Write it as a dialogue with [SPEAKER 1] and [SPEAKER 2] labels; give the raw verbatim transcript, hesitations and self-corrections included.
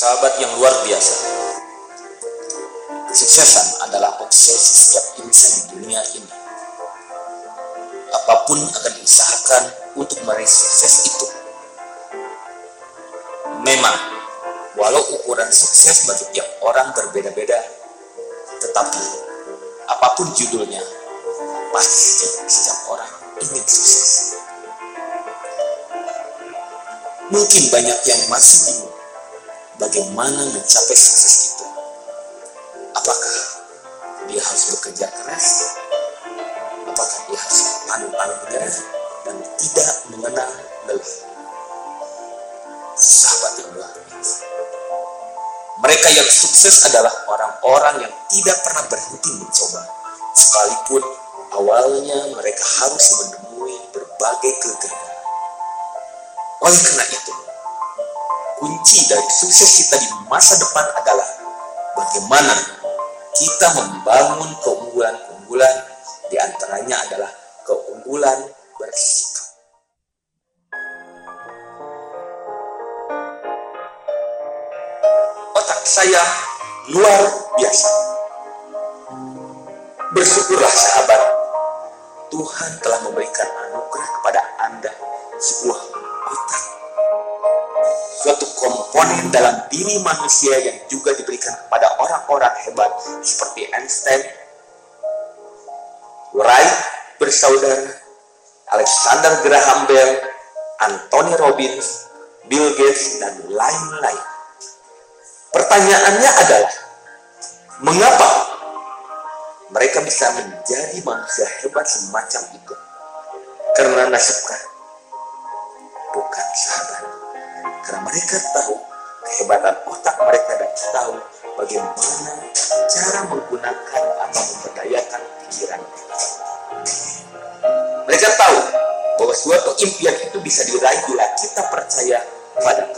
[SPEAKER 1] Sahabat yang luar biasa, kesuksesan adalah obsesi setiap insan di dunia ini. Apapun akan diusahakan untuk meraih sukses itu. Memang, walau ukuran sukses bagi tiap orang berbeda-beda, tetapi apapun judulnya, pasti setiap orang ingin sukses. Mungkin banyak yang masih bingung bagaimana mencapai sukses itu. Apakah dia harus bekerja keras? Apakah dia harus pantang menyerah dan tidak mengenal lelah? Sahabat yang luar biasa, mereka yang sukses adalah orang-orang yang tidak pernah berhenti mencoba, sekalipun awalnya mereka harus menemui berbagai kegagalan. Oleh karena itu, kunci dari sukses kita di masa depan adalah bagaimana kita membangun keunggulan-keunggulan, di antaranya adalah keunggulan bersikap. Otak saya luar biasa. Bersyukurlah sahabat, Tuhan telah memberikan anugerah kepada Anda sebuah otak. Suatu komponen dalam diri manusia yang juga diberikan kepada orang-orang hebat seperti Einstein, Wright bersaudara, Alexander Graham Bell, Anthony Robbins, Bill Gates, dan lain-lain. Pertanyaannya adalah, mengapa mereka bisa menjadi manusia hebat semacam itu? Karena nasibkah? Bukan, sahabat. Karena mereka tahu kehebatan otak mereka dan tahu bagaimana cara menggunakan atau memberdayakan pikiran mereka. Mereka tahu bahwa suatu impian itu bisa diraih bila kita percaya pada